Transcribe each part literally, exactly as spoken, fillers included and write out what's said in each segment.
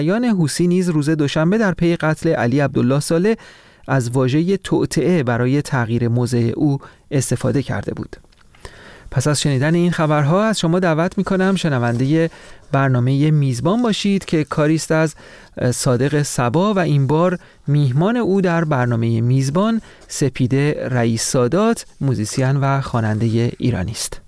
یان حوثی نیز روز دوشنبه در پی قتل علی عبدالله صالح از واژه توطئه برای تغییر موضع او استفاده کرده بود. پس از شنیدن این خبرها از شما دعوت میکنم شنونده برنامه میزبان باشید که کاریست از صادق صبا و این بار میهمان او در برنامه میزبان سپیده رئیس سادات، موزیسین و خواننده ایرانی است.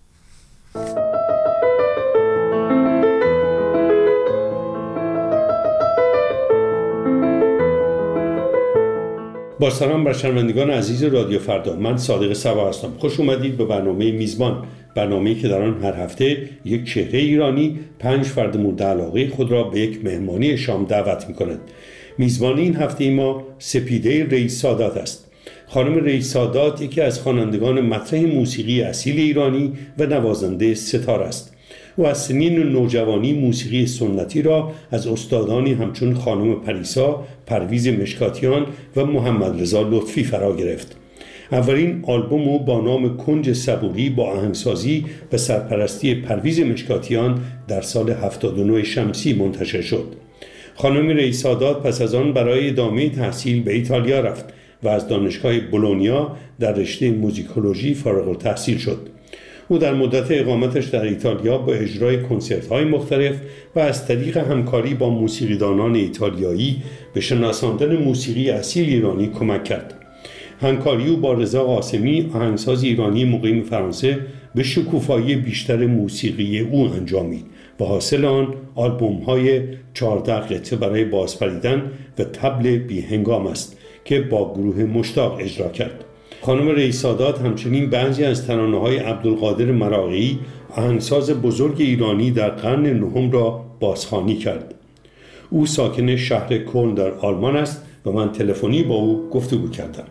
با سلام بر شنوندگان عزیز رادیو فردا، من صادق صبا هستم. خوش اومدید به برنامه میزبان، برنامه‌ای که در آن هر هفته یک چهره ایرانی پنج فرد مورد علاقه خود را به یک مهمانی شام دعوت می‌کند. میزبان این هفته ما سپیده رئیس سادات است. خانم رئیس سادات یکی از خوانندگان مطرح موسیقی اصیل ایرانی و نوازنده ستار است. او از سنین نوجوانی موسیقی سنتی را از استادانی همچون خانم پریسا، پرویز مشکاتیان و محمد رضا لطفی فرا گرفت. اولین آلبوم او با نام کنج صبوری با آهنگسازی و سرپرستی پرویز مشکاتیان در سال هفتاد و نه شمسی منتشر شد. خانم رئیس سادات پس از آن برای ادامه تحصیل به ایتالیا رفت و از دانشگاه بولونیا در رشته موزیکولوژی فارغ التحصیل شد. او در مدت اقامتش در ایتالیا با اجرای کنسرت‌های مختلف و از طریق همکاری با موسیقیدانان ایتالیایی به شناساندن موسیقی اصیل ایرانی کمک کرد. همکاری او با رضا قاسمی، آهنگساز ایرانی مقیم فرانسه، به شکوفایی بیشتر موسیقی او انجامید و حاصل آن آلبوم‌های چهارده قطعه برای بازپریدن و طبل بی هنگام است که با گروه مشتاق اجرا کرد. خانم رئیس سادات همچنین بعضی از ترانه‌های عبدالقادر مراغی، آهنگساز بزرگ ایرانی در قرن نهم را بازخوانی کرد. او ساکن شهر کلن در آلمان است و من تلفنی با او گفتگو کردم.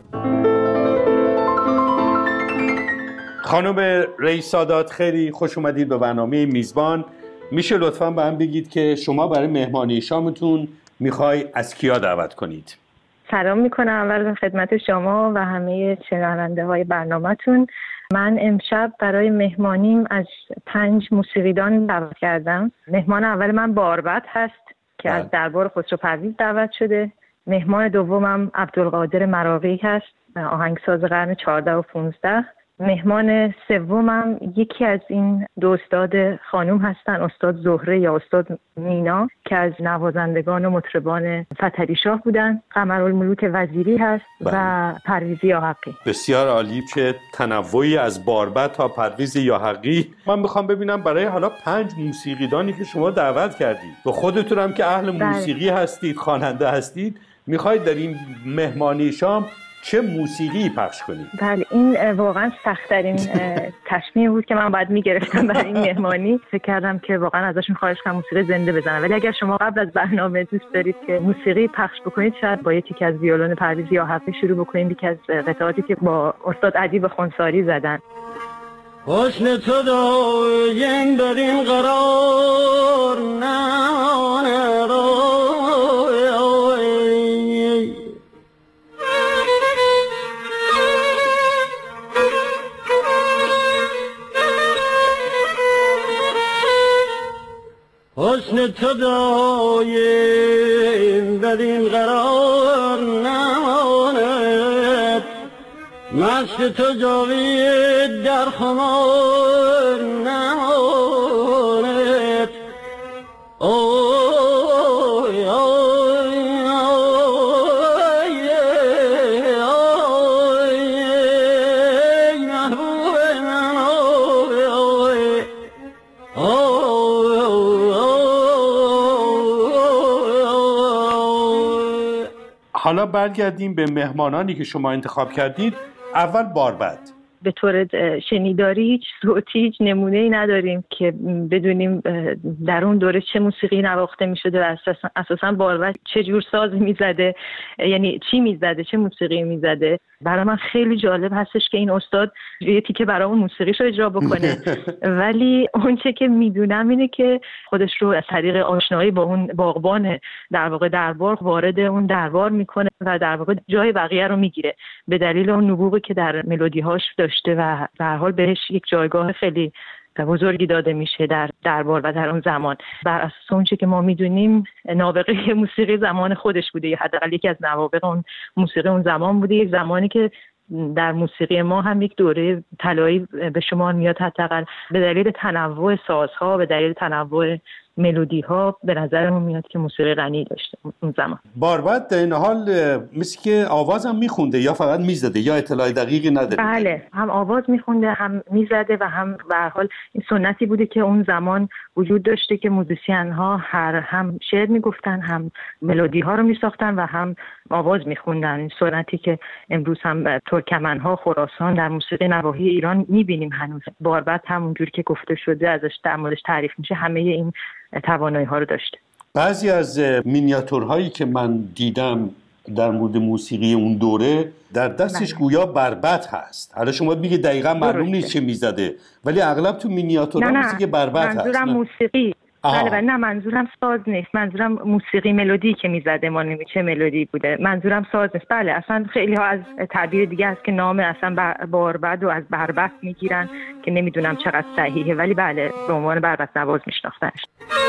خانم رئیس سادات، خیلی خوش اومدید به برنامه میزبان. میشه لطفاً به من بگید که شما برای مهمانی شامتون میخوای از کیا دعوت کنید؟ سلام میکنم اول خدمت شما و همه شنونده های برنامه‌تون. من امشب برای مهمانیم از پنج موسیقیدان دعوت کردم. مهمان اول من باربد هست که از دربار خسرو پرویز دعوت شده. مهمان دومم عبدالقادر مراغی هست، آهنگساز قرن چهارده و پانزده. مهمان سومم یکی از این دو استاد خانوم هستن، استاد زهره یا استاد مینا که از نوازندگان و مطربان فتحعلی شاه بودن. قمرالملوک وزیری هست بله. و پرویز یاحقی. بسیار عالی، چه تنوعی از باربد تا پرویز یاحقی. من میخوام ببینم برای حالا پنج موسیقیدانی که شما دعوت کردید و خودتون هم که اهل بله. موسیقی هستید، خواننده هستید، میخواید در این مهمانی شام چه موسیقی پخش کنید؟ بله، این واقعا سخت‌ترین تصمیم بود که من باید میگرفتم برای این مهمانی. فکر کردم که واقعا ازشون خواهش کنم موسیقی زنده بزنن، ولی اگر شما قبل از برنامه دوست دارید که موسیقی پخش بکنید، شاید با یکی از ویولون پرویز یاحقی شروع بکنید، یکی از قطعاتی که با استاد ادیب خونساری زدن. حسن تو دایم در این قرار نه رو حسن تو دایم در این قرار نماند، مست تو جاوید در خمار نماند. اوی اوی اوی اوی محبوب من اوی اوی اوی. حالا برگردیم به مهمانانی که شما انتخاب کردید. اول باربد. به طور شنیداری هیچ صوتی، هیچ نمونه‌ای نداریم که بدونیم در اون دوره چه موسیقی نواخته می‌شده و اساساً اساساً باربد چه جور سازی می‌زده، یعنی چی می‌زده، چه موسیقی می‌زده. برای من خیلی جالب هستش که این استاد یه تیکه برامون موسیقیشو اجرا بکنه، ولی اون چه که میدونم اینه که خودش رو از طریق آشنایی با اون باغبان در واقع دربار وارد اون دربار میکنه و در واقع جای بقیه رو میگیره به دلیل اون نبوغی که در ملودی‌هاش داشته و به هر حال بهش یک جایگاه خیلی بزرگی داده میشه در دربار و در اون زمان. بر اساس اون چیزی که ما میدونیم نابغه موسیقی زمان خودش بوده، یا حداقل یکی از نوابغ اون موسیقی اون زمان بوده، یک زمانی که در موسیقی ما هم یک دوره طلایی به شمار میاد، حداقل به دلیل تنوع سازها، به دلیل تنوع ملودی ها به نظرمون میاد که موسیقی غنی داشته اون زمان. باربد در این حال مثل که آوازم میخونده یا فقط میزده یا اطلاع دقیقی نداره؟ بله، هم آواز میخونده هم میزده و هم به هر حال این سنتی بوده که اون زمان وجود داشته که موزیسین ها هر هم شعر میگفتن، هم ملودی ها رو میساختن و هم آواز میخوندن. این سنتی که امروز هم ترکمن ها، خراسان در موسیقی نواحی ایران میبینیم هنوز. باربد همونجوری که گفته شده ازش در موردش تعریف میشه همه این توانایی ها رو داشته. بعضی از مینیاتورهایی که من دیدم در مورد موسیقی اون دوره در دستش گویا بربط هست. حالا شما میگه دقیقا معلوم نیست چه میزده، ولی اغلب تو مینیاتورها مثل که بربط هست. منظورم موسیقی. بله بله، نه منظورم ساز نیست، منظورم موسیقی ملودی که میزده، ما نمی‌دونیم چه ملودی بوده، منظورم ساز نیست. بله اصلا خیلی ها از تعبیر دیگه هست که نام اصلا باربد و از بربط میگیرن که نمیدونم چقدر صحیحه، ولی بله به عنوان بربط نواز میشناختنش.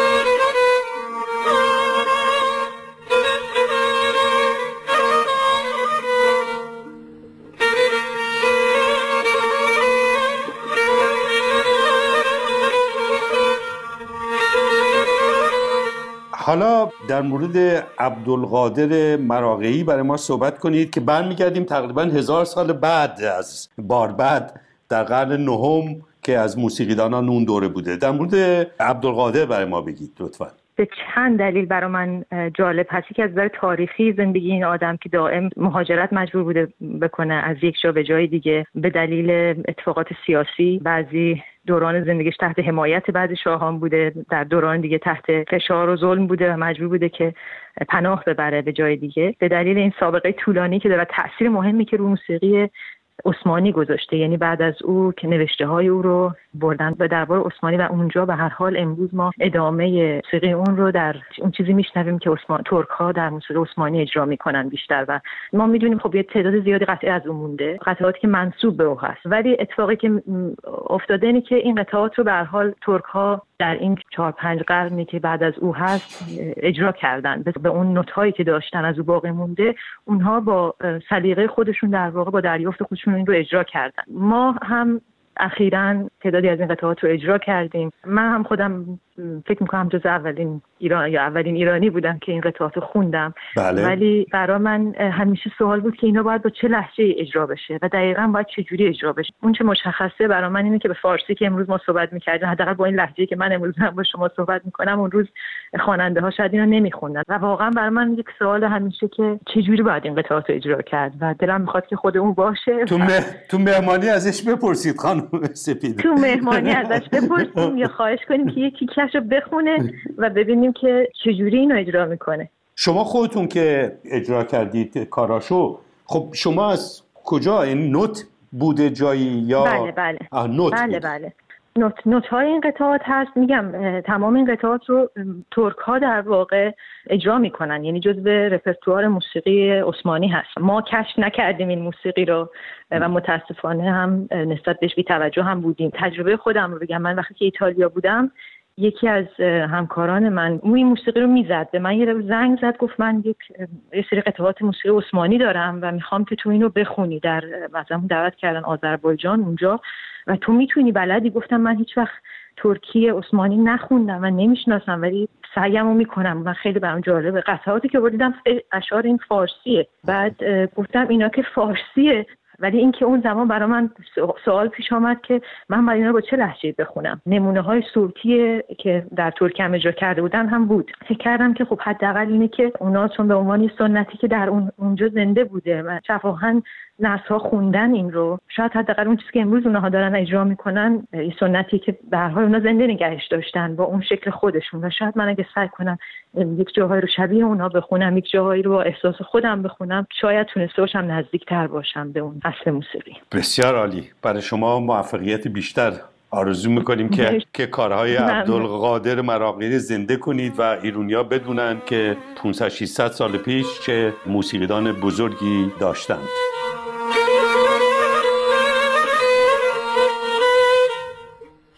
حالا در مورد عبدالقادر مراغه‌ای برای ما صحبت کنید که برمیگردیم تقریبا هزار سال بعد از باربد در قرن نهم که از موسیقیدانان اون دوره بوده. در مورد عبدالقادر برای ما بگید لطفاً. به چند دلیل برای من جالب هستی که از نظر تاریخی زندگی این آدم که دائم مهاجرت مجبور بوده بکنه از یک جا به جای دیگه به دلیل اتفاقات سیاسی، بعضی دوران زندگیش تحت حمایت بعضی شاهان بوده، در دوران دیگه تحت فشار و ظلم بوده و مجبور بوده که پناه ببره به جای دیگه. به دلیل این سابقه طولانی که داره و تأثیر مهمی که رو موسیقی عثمانی گذاشته، یعنی بعد از او که نوشته های او رو بردن به دربار عثمانی و اونجا به هر حال امروز ما ادامه موسیقی اون رو در اون چیزی میشنویم که عثمان ترک ها در موسیقی عثمانی اجرا میکنن بیشتر. و ما میدونیم خب یه تعداد زیادی قطعه از اون مونده، قطعاتی که منسوب به او هست، ولی اتفاقی که افتاده اینه که این قطعات رو به هر حال ترک ها در این چهار پنج قرنی که بعد از او هست اجرا کردن، به اون نوت‌هایی که داشتن از او باقی مونده، اونها با سلیقه خودشون در واقع با دریافت خودشون این رو اجرا کردن. ما هم اخیراً تعدادی از این قطعات رو اجرا کردیم. من هم خودم فکر میکنم جز اولین ایران یا اولین ایرانی بودم که این قطعات رو خوندم. بله. ولی برای من همیشه سوال بود که اینا باید با چه لهجه اجرا بشه و دقیقاً باید چه جوری اجرا بشه. اون چه مشخصه برای من اینه که به فارسی که امروز ما صحبت می‌کردیم، حداقل با این لهجه‌ای که من امروز با شما صحبت می‌کنم، اون روز خواننده‌ها شاید اینا نمی‌خوندن و واقعاً برای من یک سوال همیشه که چه جوری باید این قطعات رو اجرا کرد و دلم می‌خواد که خود اون باشه. تو مه... تو مهمانی ازش بپرسید خانم سپید. تو مهمانی ازش بپرسیم یا خواهش کنیم که یکی کش رو بخونه و ببینیم که چجوری اینو اجرا میکنه. شما خودتون که اجرا کردید کاراشو، خب شما از کجا این نوت بوده جایی یا بله بله آه نوت بله بوده. بله نوت نوت های این قطعات هست. میگم تمام این قطعات رو ترک ها در واقع اجرا میکنن، یعنی جزو رپرتوار موسیقی عثمانی هست. ما کشف نکردیم این موسیقی رو و متاسفانه هم نسبت بهش بی توجه هم بودیم. تجربه خودم رو بگم، من وقتی که ایتالیا بودم یکی از همکاران من این موسیقی رو میزد، به من یه زنگ زد گفت من یک یه سری قطعات موسیقی عثمانی دارم و میخوام که تو اینو بخونی. در مثلا دعوت کردن آذربایجان اونجا و تو میتونی بلدی؟ گفتم من هیچ وقت ترکی عثمانی نخوندم و نمیشناسم ولی سعیمو میکنم. من خیلی برام جالبه. قطعاتی که بردیدم اشعار این فارسیه. بعد گفتم اینا که فارسیه، ولی اینکه اون زمان برای من سوال پیش آمد که من باید اینا رو با چه لهجه‌ای بخونم. نمونه های صوتی که در ترکیه هم اجرا کرده بودن هم بود. فکر کردم که خب حداقل اینه که اونا چون به عنوان سنتی که در اون اونجا زنده بوده و شفاهن نسل‌ها خوندن این رو، شاید حداقل اون چیزی که امروز اونها دارن اجرا میکنن این سنتی که به هر حال اونا زنده نگهش داشتن با اون شکل خودشون، و شاید من اگه سعی کنم یک جاهایی رو شبیه اونا بخونم، یک جاهایی رو با احساس خودم بخونم، شاید تونسته باشم نزدیک‌تر باشم به اون اصل موسیقی. بسیار عالی. برای شما موفقیت بیشتر آرزو میکنیم که که کارهای عبدالقادر مراغه‌ای زنده کنید و ایرانی‌ها بدونن که پانصد ششصد سال پیش چه موسیقیدان بزرگی داشتند.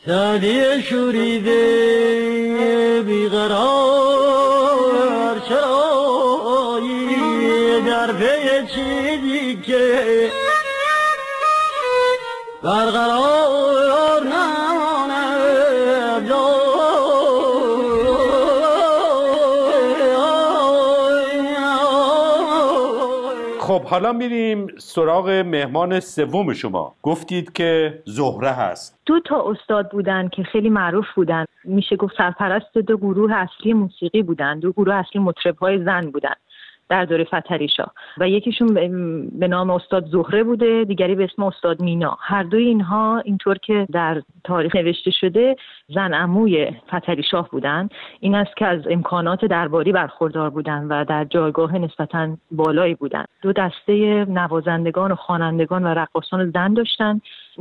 سعدی شوریده بیقرار چرایی در پی چیزی که برقرار نماند. خب حالا میریم سراغ مهمان سوم شما. گفتید که زهره هست. دو تا استاد بودن که خیلی معروف بودن، میشه گفت سرپرست دو گروه اصلی موسیقی بودن، دو گروه اصلی مطرب‌های زن بودن در دوره فتحعلی شاه و یکیشون به نام استاد زهره بوده، دیگری به اسم استاد مینا. هر دوی اینها اینطور که در تاریخ نوشته شده زن عموی فتحعلی شاه بودن. این است که از امکانات درباری برخوردار بودن و در جایگاه نسبتاً بالایی بودن. دو دسته نوازندگان و خوانندگان و رقاصان زن داشتن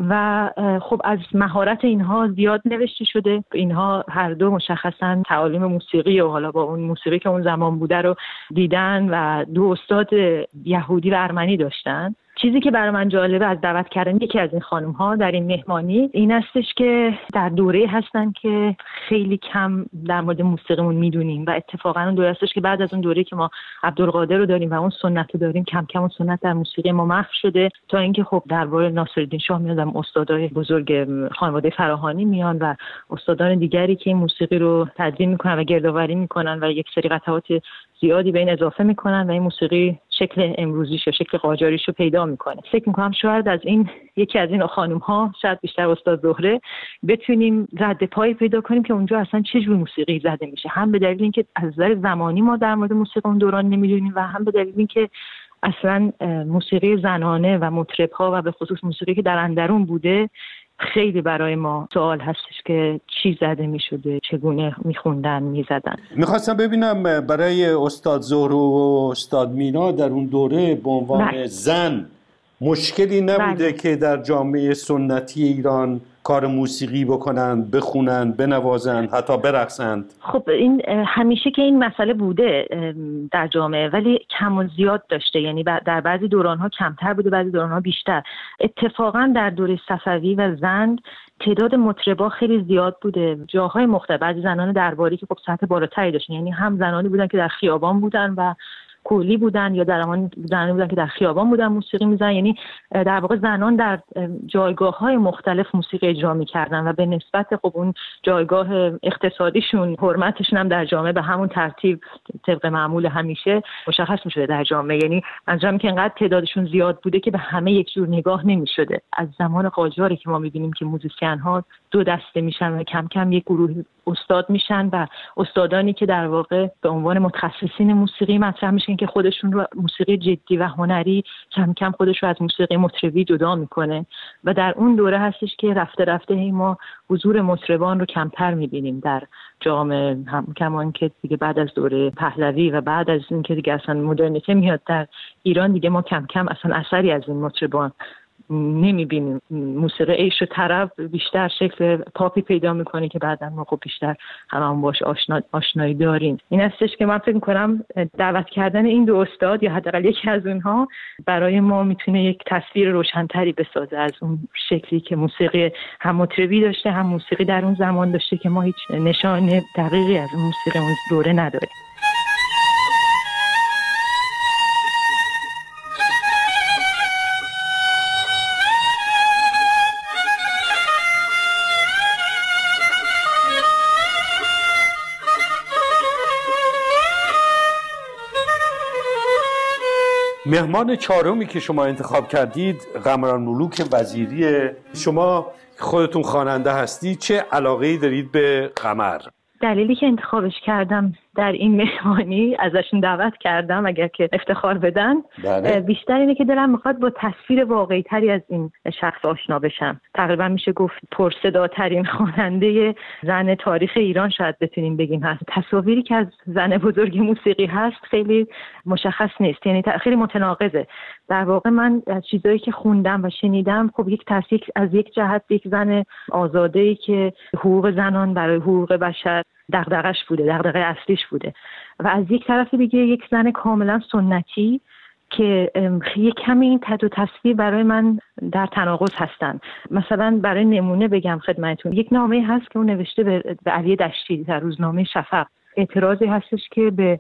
و خب از مهارت اینها زیاد نوشته شده. اینها هر دو مشخصاً تعالیم موسیقی و حالا با اون موسیقی که اون زمان بوده رو دیدن و دو استاد یهودی و ارمنی داشتن. چیزی که برای من جالبه از دعوت کردن یکی از این خانم ها در این مهمانی این استش که در دوره هستن که خیلی کم در مورد موسیقیمون میدونیم و اتفاقا اون دوره هستش که بعد از اون دوره که ما عبدالقادر رو داریم و اون سنت رو داریم کم کم اون سنت در موسیقی ما محو شده تا اینکه خب درباره ناصرالدین شاه میاد و استادای بزرگ خانواده فراهانی میان و استادان دیگری که این موسیقی رو تدوین میکنن و گردآوری میکنن و یک سری قطعات زیادی به این اضافه میکنن و این موسیقی شکل امروزیش و شکل قاجاریش رو پیدا میکنه. فکر میکنم شاید از این یکی از این خانم ها، شاید بیشتر استاد زهره، بتونیم رد پای پیدا کنیم که اونجا اصلا چه جور موسیقی زده میشه، هم به دلیل اینکه از نظر زمانی ما در مورد موسیقی اون دوران نمیدونیم و هم به دلیل اینکه اصلا موسیقی زنانه و مطرب‌ها و به خصوص موسیقی که در اندرون بوده خیلی برای ما سوال هستش که چی زده می شده، چگونه می خوندن می زدن. میخواستم ببینم برای استاد زهره و استاد مینا در اون دوره به عنوان بله. زن مشکلی نبوده بله. که در جامعه سنتی ایران کار موسیقی بکنن، بخونن، بنوازن، حتی برقصند؟ خب این همیشه که این مسئله بوده در جامعه ولی کم و زیاد داشته، یعنی در بعضی دوران‌ها کمتر بوده، بعضی دوران‌ها بیشتر. اتفاقا در دوره صفوی و زند تعداد مطربا خیلی زیاد بوده، جاهای مختلف. بعضی زنان درباری که خب سطح بالاتری داشتن، یعنی هم زنانی بودن که در خیابان بودن و کولی بودن یا در امان زنانی بودن که در خیابان بودن موسیقی میزنن، یعنی در واقع زنان در جایگاه‌های مختلف موسیقی اجرا می‌کردن و به نسبت خب اون جایگاه اقتصادیشون حرمتشون هم در جامعه به همون ترتیب طبق معمول همیشه مشخص می‌شده در جامعه. یعنی منظورم که انقدر تعدادشون زیاد بوده که به همه یک جور نگاه نمی‌شده. از زمان قاجاری که ما می‌بینیم که موزیسین‌ها دو دسته میشن و کم کم یک گروه استاد میشن و استادانی که در واقع به عنوان متخصصین موسیقی مطرح میشن که خودشون رو موسیقی جدی و هنری کم کم خودش رو از موسیقی مطربی جدا میکنه و در اون دوره هستش که رفته رفته ما حضور مطربان رو کمتر میبینیم در جامعه، هم کمان که دیگه بعد از دوره پهلوی و بعد از این که دیگه اصلا مدرنیته میاد در ایران دیگه ما کم کم اصلا اثری از این مطربان نمیبینیم. موسیقی عیش و طرب بیشتر شکل پاپی پیدا میکنه که بعدا ما خب بیشتر هممون باش آشنا، آشنایی داریم. این هستش که من فکر میکنم دعوت کردن این دو استاد یا حداقل یکی از اونها برای ما میتونه یک تصویر روشنتری بسازه از اون شکلی که موسیقی هم مطربی داشته هم موسیقی در اون زمان داشته که ما هیچ نشان دقیقی از اون موسیقی اون دوره نداریم. مهمان چهارمی که شما انتخاب کردید قمران ملوک وزیریه. شما خودتون خواننده هستی، چه علاقه‌ای دارید به قمر؟ دلیلی که انتخابش کردم در این مهمانی ازشون دعوت کردم اگر که افتخار بدن بله. بیشتر اینه که دلم میخواد با تصویر واقعی تری از این شخص آشنا بشم. تقریبا میشه گفت پرصداترین خواننده زن تاریخ ایران شاید بتونیم بگیم هست. تصاویری که از زن بزرگ موسیقی هست خیلی مشخص نیست، یعنی خیلی متناقضه. در واقع من از چیزایی که خوندم و شنیدم خب یک تصویر از یک جهت یک زن آزاده‌ای که حقوق زنان برای حقوق بشر دغدغش بوده، دغدغه اصلیش بوده، و از یک طرف دیگه یک زن کاملا سنتی که یک کمی این تد و تصویر برای من در تناقض هستن. مثلا برای نمونه بگم خدمتتون، یک نامه هست که اون نوشته به, به علی دشتی در روزنامه شفق. اعتراضی هستش که به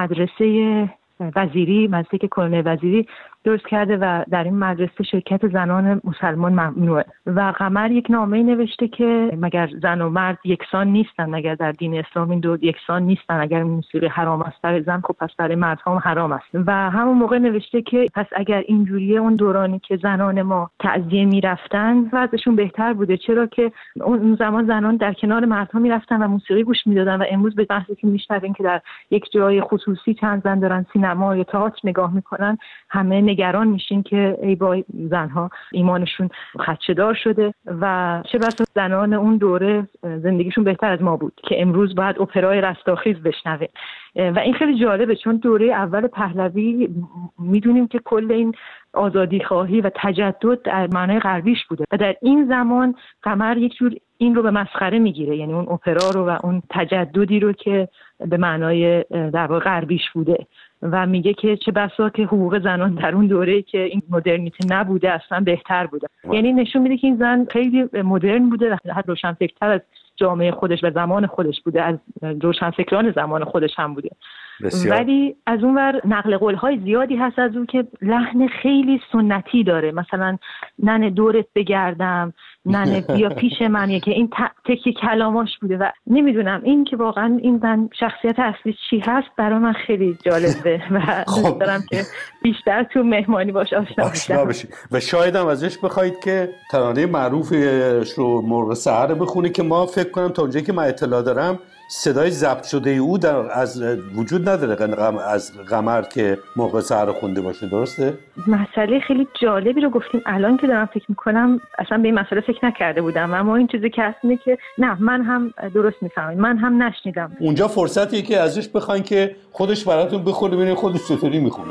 مدرسه وزیری، مدرسه که کلونل وزیری درست کرده و در این مدرسه شرکت زنان مسلمان ممنوعه و قمر یک نامه نوشته که مگر زن و مرد یکسان نیستن، مگر در دین اسلام این دو یکسان نیستن، اگر موسیقی حرام است برای زن خب پس برای مرد هم حرام است. و همون موقع نوشته که پس اگر اینجوریه اون دورانی که زنان ما تعزیه میرفتن وضعشون بهتر بوده، چرا که اون زمان زنان در کنار مردها میرفتن و موسیقی گوش میدادن و امروز به بحثی که میشنویم که در یک جای خصوصی چند زن دارن سینما یا تئاتر نگاه میکنن همه نگران میشین که ای وای زنها ایمانشون خدشه‌دار شده و چه بسا زنان اون دوره زندگیشون بهتر از ما بود که امروز باید اپرای رستاخیز بشنوه. و این خیلی جالبه چون دوره اول پهلوی میدونیم که کل این آزادی خواهی و تجدد در معنای غربیش بوده و در این زمان قمر یک جور این رو به مسخره میگیره، یعنی اون اپرا رو و اون تجددی رو که به معنای در واقع غربیش بوده و میگه که چه بسا که حقوق زنان در اون دوره که این مدرنیته نبوده اصلا بهتر بوده. یعنی نشون میده که این زن خیلی مدرن بوده و حتی روشنفکرتر از جامعه خودش و زمان خودش بوده، از روشنفکران زمان خودش هم بوده. بسیار. ولی از اون ور نقل قول‌های زیادی هست از اون که لحن خیلی سنتی داره، مثلا ننه دورت بگردم، ننه بیا پیش من، که این تکی کلاماش بوده و نمیدونم این که واقعا این زن شخصیت اصلی چی هست برای من خیلی جالبه و دوست دارم که بیشتر تو مهمانی باش آشنا بشید و شاید هم ازش بخواید که ترانه معروفش رو مرغ سحر بخونی که ما فکر کنم تا اونجایی که من اطلاع دارم صدای ضبط شده او در از وجود نداره غم از قمر که موقع سحر خونده باشه، درسته؟ مسئله خیلی جالبی رو گفتیم الان که دارم فکر میکنم، اصلا به این مسئله فکر نکرده بودم اما این چیزی که هست اینه که نه من هم درست میفهمم، من هم نشنیدم. اونجا فرصتیه که ازش بخواین که خودش براتون بخونه ببینید خودش چطوری میخونه.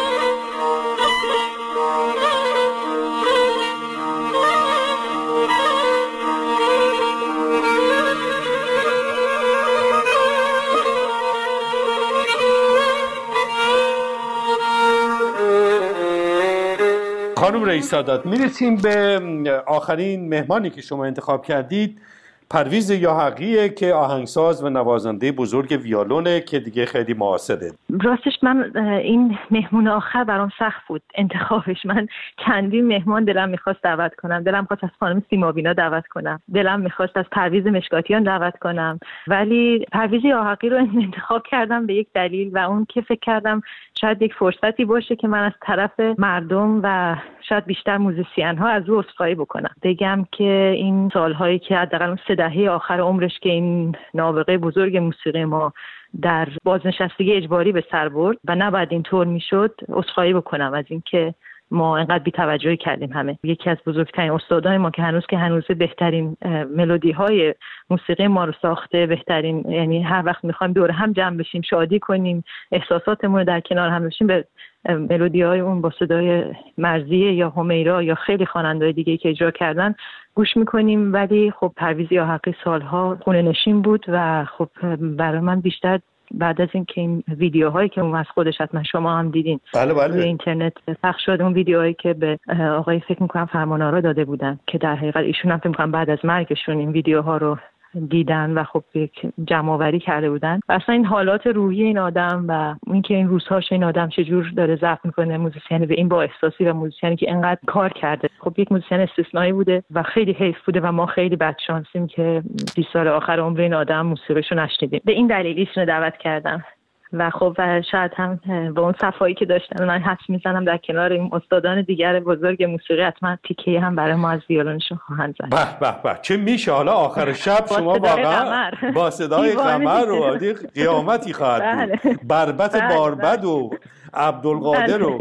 خانم رئیس سادات، میرسیم به آخرین مهمانی که شما انتخاب کردید. پرویز یاحقیه که آهنگساز و نوازنده بزرگ ویولونه که دیگه خیلی معاصره. راستش من این مهمون آخر برام سخت بود انتخابش. من چندین مهمان دلم میخواست دعوت کنم، دلم خواست از خانم سیمابینا دعوت کنم، دلم میخواست از پرویز مشکاتیان دعوت کنم، ولی پرویز یاحقی رو انتخاب کردم به یک دلیل و اون که فکر کردم شاید یک فرصتی باشه که من از طرف مردم و شاید بیشتر موزیسین ها از او عذرخواهی بکنم، بگم که این سالهایی که حداقل اون سه دهه آخر عمرش که این نابغه بزرگ موسیقی ما در بازنشستگی اجباری به سر برد و نباید اینطور میشد، عذرخواهی بکنم از اینکه ما اینقدر بی‌توجهی کردیم. همه یکی از بزرگترین استادای ما که هنوز که هنوز بهترین ملودی های موسیقی ما رو ساخته، بهترین، یعنی هر وقت میخوایم دور هم جمع بشیم شادی کنیم احساساتمون رو در کنار هم بشیم به ملودی های اون با صدای مرضیه یا همیرا یا خیلی خواننده‌های دیگه که اجرا کردن گوش میکنیم. ولی خب پرویز یاحقی سالها خونه نشین بود و خب برای من بیشتر بعد از این که این ویدیوهایی که اون از خودش حتما شما هم دیدین بله بله. روی اینترنت پخش شد، اون ویدیوهایی که به آقای فکر میکنم فرمانآرا داده بودن که در حقیقت ایشون هم فکر میکنم بعد از مرگشون این ویدیوها رو دیدن و خب یک جمع‌آوری کرده بودن و اصلا این حالات روحی این آدم و اینکه این روزهاش این آدم چجور داره ضبط میکنه موزیسین به این با احساسی و موزیسینی که اینقدر کار کرده، خب یک موزیسین استثنایی بوده و خیلی حیف بوده و ما خیلی بدشانسیم که بیست سال آخر عمر این آدم موسیقیشو نشنیدیم. به این دلیل ایشونو دعوت کردم و خب و شاید هم با اون صفایی که داشتن من حدس میزنم در کنار این استادان دیگر بزرگ موسیقی حتما تیکه هم برای ما از ویولونشون خواهند زد. به به به چه میشه حالا آخر شب شما واقعا با صدای قمر و قیامتی خواهد بود. بربط باربد و عبدالقادر و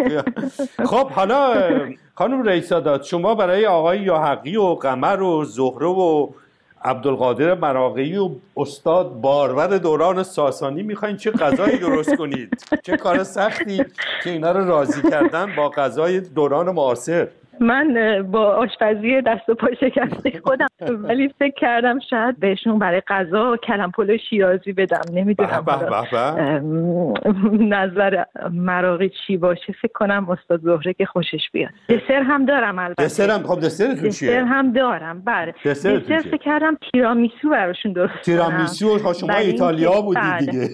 خب حالا خانم رئیس سادات، شما برای آقای یاحقی و قمر و زهره و عبدالقادر مراغه‌ای و استاد باربد دوران ساسانی میخواین چه غذایی درست کنید؟ چه کار سختی که اینا رو راضی کردن با غذای دوران معاصر. من با آشپزی دست و پا شکسته خودم، ولی فکر کردم شاید بهشون برای غذا کلم پلو شیرازی بدم. نمیدونم نظر مراغی چی باشه. فکر کنم استاد زهره که خوشش بیاد. دسر هم دارم البته. دسر هم خب دسر تو چیه؟ دسر هم دارم. بله. دسر فکر کردم تیرامیسو براشون درست کنم. تیرامیسو شما ایتالیا بودید بله. دیگه.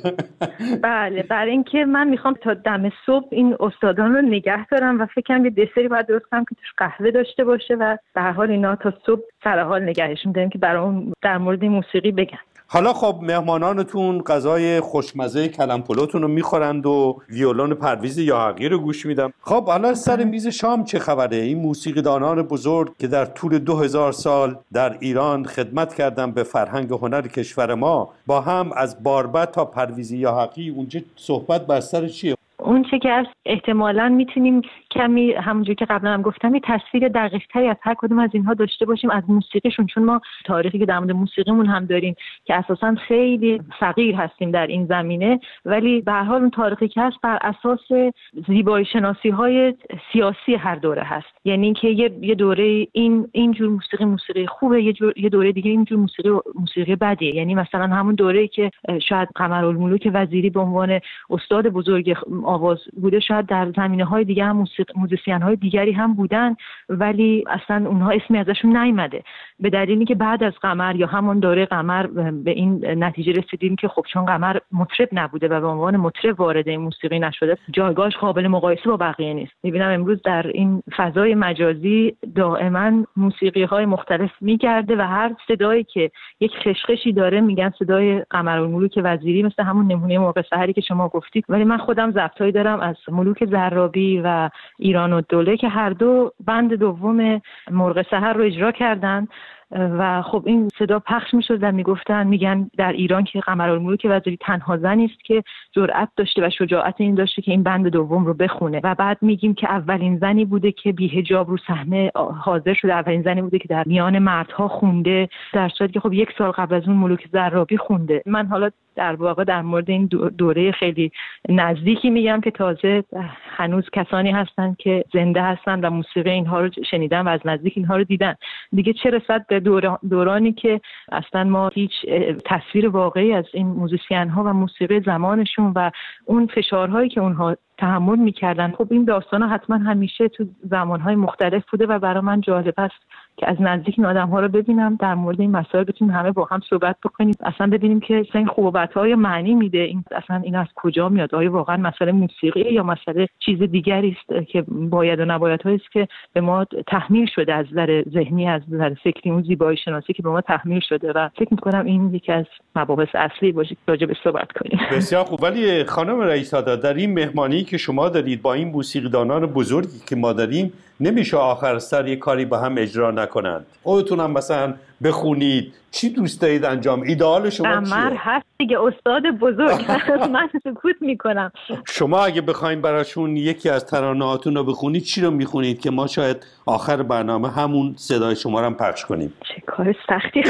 بله، برای اینکه من میخوام تا دم صبح این استادان رو نگه دارم و فکر کنم یه دسری باید درست کنم که توش قهوه داشته باشه و به هر حال اینا تا صبح سر حال نگهشون داریم که برام در مورد موسیقی بگن. حالا خب مهمانانتون غذای خوشمزه کلم پلوتون رو میخورند و ویولون پرویز یاحقی رو گوش میدم. خب حالا سر میز شام چه خبره؟ این موسیقیدانان بزرگ که در طول دو هزار سال در ایران خدمت کردن به فرهنگ و هنر کشور ما، با هم از باربد تا پرویز یاحقی اونجا صحبت بر سر چیه؟ اون چه که احتمالاً میتونیم کمی همونجوری که قبلا هم گفتم یه تصویر دقیق‌تری از هر کدوم از اینها داشته باشیم از موسیقیشون، چون ما تاریخی که در مورد موسیقیمون هم داریم که اساساً خیلی فقیر هستیم در این زمینه، ولی به هر حال اون تاریخی که هست بر اساس زیبایی شناسی‌های سیاسی هر دوره هست. یعنی اینکه یه یه دوره این اینجور موسیقی موسیقی خوبه، یه جور یه دوره دیگه اینجور موسیقی موسیقی بدیه. یعنی مثلا همون دوره‌ای که شاید قمرالملوک وزیری به عنوان استاد بزرگ آواز بوده، شاید در زمینه‌های دیگه هم موزیسین‌های دیگری هم بودن، ولی اصلا اونها اسمی ازشون نیامده، به دلیلی که بعد از قمر یا همون دوره قمر به این نتیجه رسیدیم که خب چون قمر مطرب نبوده و به عنوان مطرب وارد این موسیقی نشده، جایگاهش قابل مقایسه با بقیه نیست. می‌بینم امروز در این فضای مجازی دائما موسیقی‌های مختلف می‌گرده و هر صدایی که یک خشخشی داره میگن صدای قمرالملوک وزیری، مثل همون نمونه مرغ سحری که شما گفتید. ولی من خودم ضبطایی دارم از ملوک زرابی و ایران و دوله که هر دو بند دوم مرغ سحر رو اجرا کردن و خب این صدا پخش میشد و میگفتن میگن در ایران که قمرالملوک وزیری تنها زنی است که جرأت داشته و شجاعت این داشته که این بند دوم رو بخونه و بعد میگیم که اولین زنی بوده که بی حجاب رو صحنه حاضر شده، اولین زنی بوده که در میان مردها خونده، در صورتی که خب یک سال قبل از اون ملوک زرابی خونده. من حالا در واقع در مورد این دوره خیلی نزدیکی میگم که تازه هنوز کسانی هستن که زنده هستن و موسیقی اینها رو شنیدن و از نزدیک اینها رو دیدن. دیگه چه رسد به دورانی که اصلا ما هیچ تصویر واقعی از این موزیسین ها و موسیقی زمانشون و اون فشارهایی که اونها تحمل میکردن. خب این داستان حتما همیشه تو زمانهای مختلف بوده و برای من جالب است که از نزدیک این آدم‌ها رو ببینم، در مورد این مسائل بتونیم همه با هم صحبت بکنیم، اصلا ببینیم که این خوب و بدهای معنی میده، این اصلا این از کجا میاد، آیا واقعا مسئله موسیقی یا مسئله چیز دیگری است که باید و نبایدهایی است که به ما تحمیل شده از نظر ذهنی، از نظر فکری، اون زیبایی شناسی که به ما تحمیل شده و فکر می‌کنم این یکی از مباحث اصلی باشه که راجع به صحبت کنیم. بسیار خوب. ولی خانم رئیس‌زاده، در این مهمانی که شما دارید با این موسیقیدانان بزرگی که ما داریم، نمیشه آخر سر یک کاری با هم اجرا نکنند؟ خودتون هم مثلا بخونید، چی دوست دارید انجام؟ ایدئال شما چیه؟ قمر هست دیگه، استاد بزرگ. من سکوت میکنم. شما اگه بخواید براشون یکی از ترانه‌هاتون رو بخونید، چی رو میخونید که ما شاید آخر برنامه همون صدای شما رو هم پخش کنیم؟ چه کار سختی.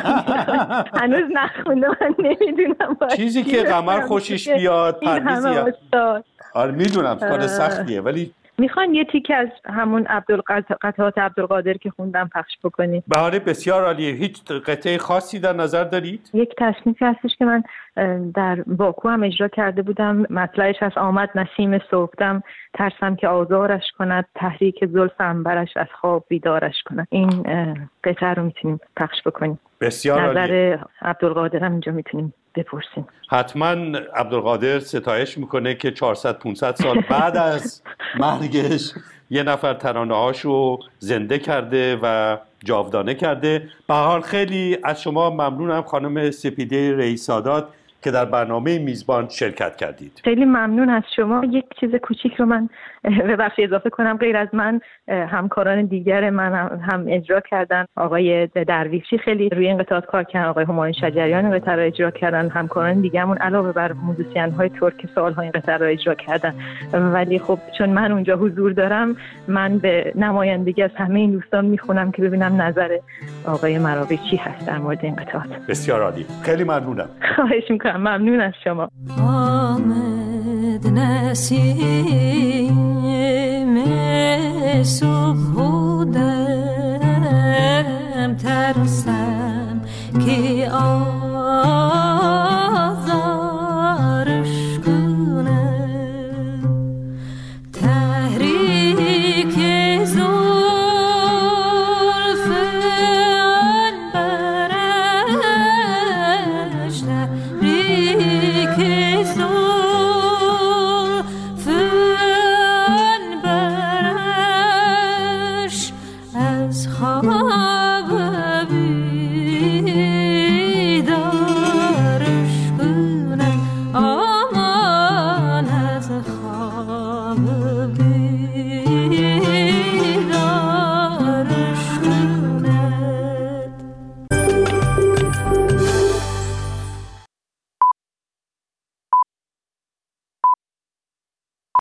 هنوز نخوندم، نمیدونم. چیزی که قمر خوشش بیاد، پرویز. آره میدونم کار سختیه، ولی میخوان یه تیکه از همون قطعات عبدالقادر که خوندم پخش بکنید؟ بله بسیار عالیه. هیچ قطعه خاصی در نظر دارید؟ یک تصنیفی هستش که من در باکو هم اجرا کرده بودم، مطلعش از آمد نسیم صبحدم، ترسم که آزارش کند، تحریک زلف عنبرش از خواب بیدارش کند. این قطعه رو میتونیم پخش بکنیم. بسیار عالیه. نظر عبدالقادر هم اینجا میتونیم بپرسیم. حتما عبدالقادر ستایش میکنه که چهارصد پانصد سال بعد از مرگش یه نفر ترانه‌هاشو زنده کرده و جاودانه کرده. به هر حال خیلی از شما ممنونم خانم سپیده رئیس‌زاده که در برنامه میزبان شرکت کردید. خیلی ممنون از شما. یک چیز کوچیک رو من به بخش اضافه کنم، غیر از من همکاران دیگر من هم اجرا کردن. آقای درویشی خیلی روی این قطعات کار کردن، آقای همایون شجریان این قطعه رو اجرا کردن، همکاران دیگه‌مون علاوه بر موزیسین‌های ترک سال‌ها این قطعه رو اجرا کردن. ولی خب چون من اونجا حضور دارم، من به نمایندگی از همه این دوستان میخونم که ببینم نظر آقای مراغی چی هست در مورد این قطعات. بسیار عالی. خیلی ممنونم. خواهش می‌کنم. ممنون از شما. آمد نسیم سو